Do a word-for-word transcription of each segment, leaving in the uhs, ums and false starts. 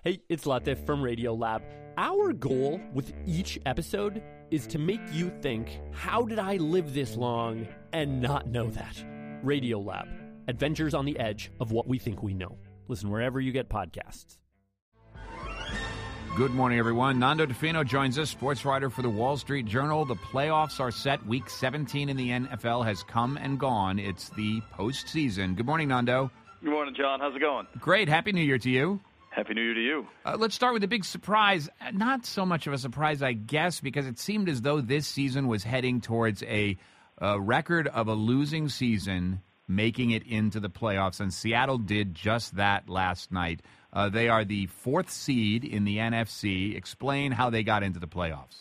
Hey, it's Latif from Radiolab. Our goal with each episode is to make you think, how did I live this long and not know that? Radiolab, adventures on the edge of what we think we know. Listen wherever you get podcasts. Good morning, everyone. Nando DeFino joins us, sports writer for the Wall Street Journal. The playoffs are set. Week seventeen in the N F L has come and gone. It's the postseason. Good morning, Nando. Good morning, John. How's it going? Great. Happy New Year to you. Happy New Year to you. Uh, let's start with the big surprise. Not so much of a surprise, I guess, because it seemed as though this season was heading towards a, a record of a losing season making it into the playoffs, and Seattle did just that last night. Uh, they are the fourth seed in the N F C. Explain how they got into the playoffs.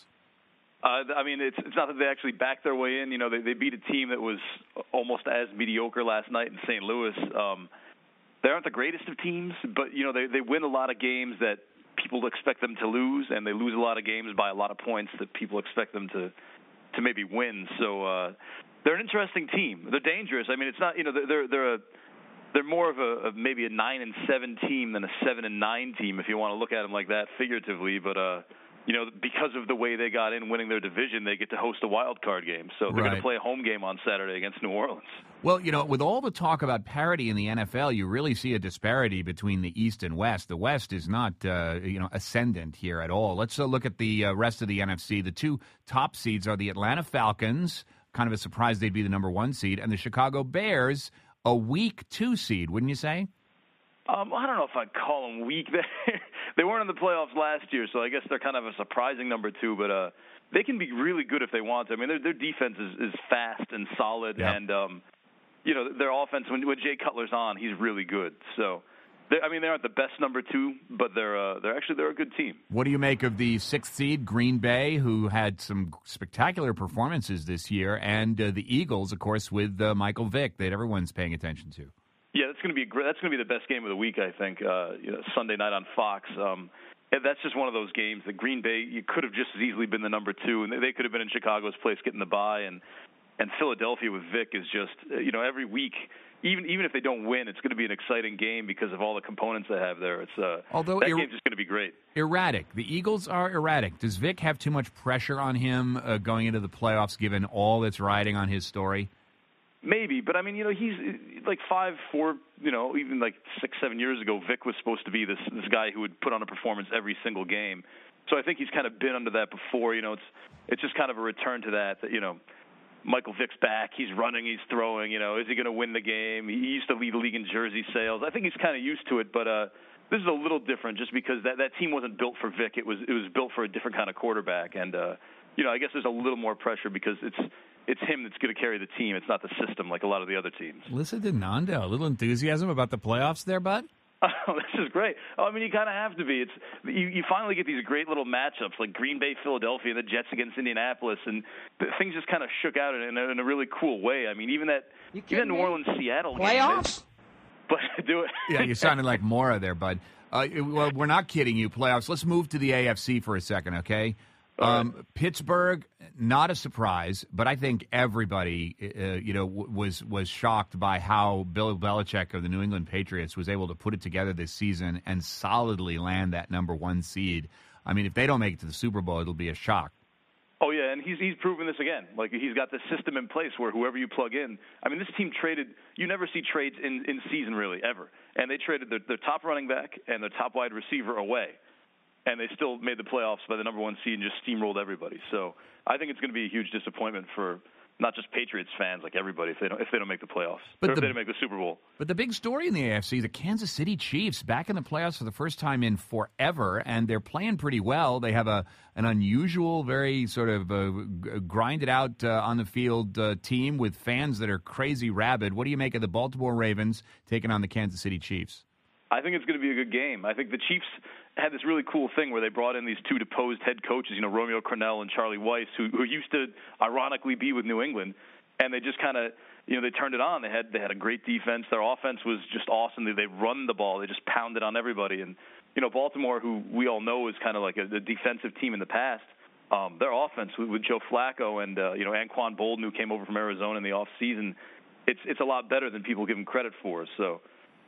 Uh, I mean, it's, it's not that they actually backed their way in. You know, they, they beat a team that was almost as mediocre last night in Saint Louis. Um, they aren't the greatest of teams, but, you know, they, they win a lot of games that people expect them to lose, and they lose a lot of games by a lot of points that people expect them to, to maybe win. So uh, they're an interesting team. They're dangerous. I mean, it's not, you know, they're they're a They're more of a of maybe a nine and seven team than a seven and nine team, if you want to look at them like that figuratively. But uh, you know, because of the way they got in, winning their division, they get to host a wild card game. So they're Right. going to play a home game on Saturday against New Orleans. Well, you know, with all the talk about parity in the N F L, you really see a disparity between the East and West. The West is not, uh, you know, ascendant here at all. Let's uh, look at the uh, rest of the N F C. The two top seeds are the Atlanta Falcons, kind of a surprise they'd be the number one seed, and the Chicago Bears, a weak two seed, wouldn't you say? Um, I don't know if I'd call them weak. They weren't in the playoffs last year, so I guess they're kind of a surprising number two. But uh, they can be really good if they want to. I mean, their, their defense is, is fast and solid, Yep. and um, you know, their offense, when, when Jay Cutler's on, he's really good. So, I mean, they aren't the best number two, but they're uh, they're actually they're a good team. What do you make of the sixth seed, Green Bay, who had some spectacular performances this year, and uh, the Eagles, of course, with uh, Michael Vick that everyone's paying attention to? Yeah, that's going to be a great, that's going to be the best game of the week, I think. Uh, you know, Sunday night on Fox. Um, and that's just one of those games that Green Bay, you could have just as easily been the number two, and they could have been in Chicago's place getting the bye, and and Philadelphia with Vick is just, you know, every week. Even even if they don't win, it's going to be an exciting game because of all the components they have there. It's uh, Although that ir- game's just going to be great. Erratic. The Eagles are erratic. Does Vick have too much pressure on him uh, going into the playoffs, given all that's riding on his story? Maybe, but I mean, you know, he's like five, four, you know, even like six, seven years ago, Vick was supposed to be this this guy who would put on a performance every single game. So I think he's kind of been under that before. You know, it's it's just kind of a return to that. That you know. Michael Vick's back. He's running. He's throwing. You know, is he going to win the game? He used to lead the league in jersey sales. I think he's kind of used to it, but uh, this is a little different just because that, that team wasn't built for Vick. It was it was built for a different kind of quarterback, and uh, you know, I guess there's a little more pressure because it's it's him that's going to carry the team. It's not the system like a lot of the other teams. Listen to Nando. A little enthusiasm about the playoffs there, bud? Oh, this is great. Oh, I mean, you kind of have to be. It's you, you finally get these great little matchups like Green Bay, Philadelphia, and the Jets against Indianapolis, and th- things just kind of shook out in a, in a really cool way. I mean, even that, even New Orleans, Seattle playoffs. But do it. Yeah, you sounded like Mora there, bud. Uh, well, we're not kidding you. Playoffs. Let's move to the A F C for a second, okay? Um, right. Pittsburgh, not a surprise, but I think everybody, uh, you know, w- was was shocked by how Bill Belichick of the New England Patriots was able to put it together this season and solidly land that number one seed. I mean, if they don't make it to the Super Bowl, it'll be a shock. Oh yeah, and he's he's proven this again. Like he's got this system in place where whoever you plug in. I mean, this team traded. You never see trades in in season really ever, and they traded their, their top running back and their top wide receiver away. And they still made the playoffs by the number one seed and just steamrolled everybody. So I think it's going to be a huge disappointment for not just Patriots fans, like everybody, if they don't if they don't make the playoffs, But or the, if they don't make the Super Bowl. But the big story in the A F C, the Kansas City Chiefs back in the playoffs for the first time in forever, and they're playing pretty well. They have a an unusual, very sort of uh, g- grinded out uh, on the field uh, team with fans that are crazy rabid. What do you make of the Baltimore Ravens taking on the Kansas City Chiefs? I think it's going to be a good game. I think the Chiefs had this really cool thing where they brought in these two deposed head coaches, you know, Romeo Crennel and Charlie Weiss, who, who used to ironically be with New England, and they just kind of, you know, they turned it on. They had they had a great defense. Their offense was just awesome. They, they run the ball. They just pounded on everybody. And, you know, Baltimore, who we all know is kind of like a, a defensive team in the past, um, their offense with, with Joe Flacco and, uh, you know, Anquan Boldin, who came over from Arizona in the offseason, it's, it's a lot better than people give them credit for. So,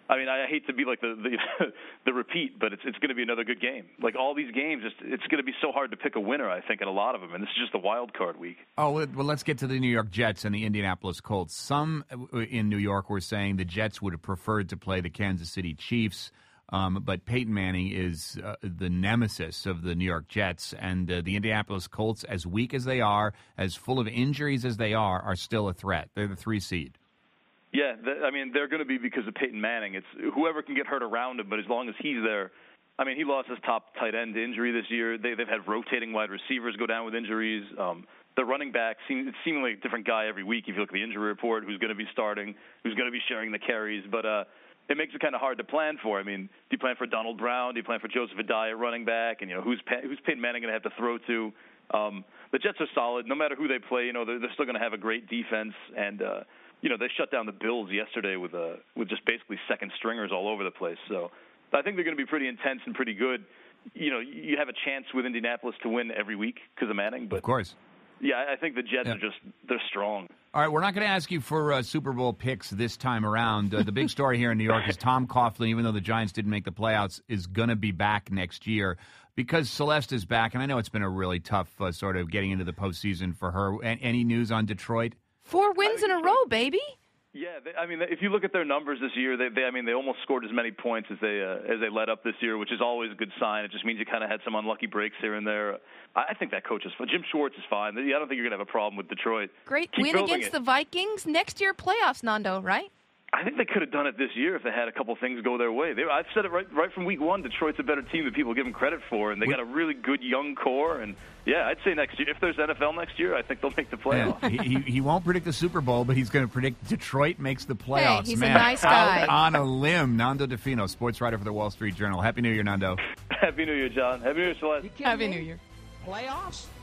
I mean, I hate to be like the the, the repeat, but it's it's going to be another good game. Like all these games, it's, it's going to be so hard to pick a winner, I think, in a lot of them, and this is just a wild card week. Oh, well, let's get to the New York Jets and the Indianapolis Colts. Some in New York were saying the Jets would have preferred to play the Kansas City Chiefs, um, but Peyton Manning is uh, the nemesis of the New York Jets, and uh, the Indianapolis Colts, as weak as they are, as full of injuries as they are, are still a threat. They're the three seed. Yeah, th- I mean, they're going to be because of Peyton Manning. It's whoever can get hurt around him, but as long as he's there. I mean, he lost his top tight end to injury this year. They, they've had rotating wide receivers go down with injuries. Um, the running back, seem, it's seemingly a different guy every week if you look at the injury report, who's going to be starting, who's going to be sharing the carries. But uh, it makes it kind of hard to plan for. I mean, do you plan for Donald Brown? Do you plan for Joseph Adai at running back? And, you know, who's, who's Peyton Manning going to have to throw to? Um, the Jets are solid. No matter who they play, you know, they're, they're still going to have a great defense. And, uh, you know, they shut down the Bills yesterday with uh, with just basically second stringers all over the place. So I think they're going to be pretty intense and pretty good. You know, you have a chance with Indianapolis to win every week because of Manning. But of course. Yeah, I think the Jets yeah. are just, they're strong. All right, we're not going to ask you for uh, Super Bowl picks this time around. Uh, the big story here in New York is Tom Coughlin, even though the Giants didn't make the playoffs, is going to be back next year. Because Celeste is back, and I know it's been a really tough uh, sort of getting into the postseason for her. A- any news on Detroit? Four wins in a row, baby. Yeah, they, I mean, if you look at their numbers this year, they, they I mean, they almost scored as many points as they uh, as they let up this year, which is always a good sign. It just means you kind of had some unlucky breaks here and there. I think that coach is fine. Jim Schwartz is fine. I don't think you're going to have a problem with Detroit. Great Keep win against it. the Vikings. Next year, playoffs, Nando, right? I think they could have done it this year if they had a couple things go their way. They, I've said it right right from week one. Detroit's a better team than people give them credit for, and they got a really good young core. And yeah, I'd say next year, if there's N F L next year, I think they'll make the playoffs. Yeah, he, he won't predict the Super Bowl, but he's going to predict Detroit makes the playoffs. Hey, he's Man, a nice guy. Out on a limb. Nando DeFino, sports writer for the Wall Street Journal. Happy New Year, Nando. Happy New Year, John. Happy New Year, Celeste. Happy New Year. Playoffs?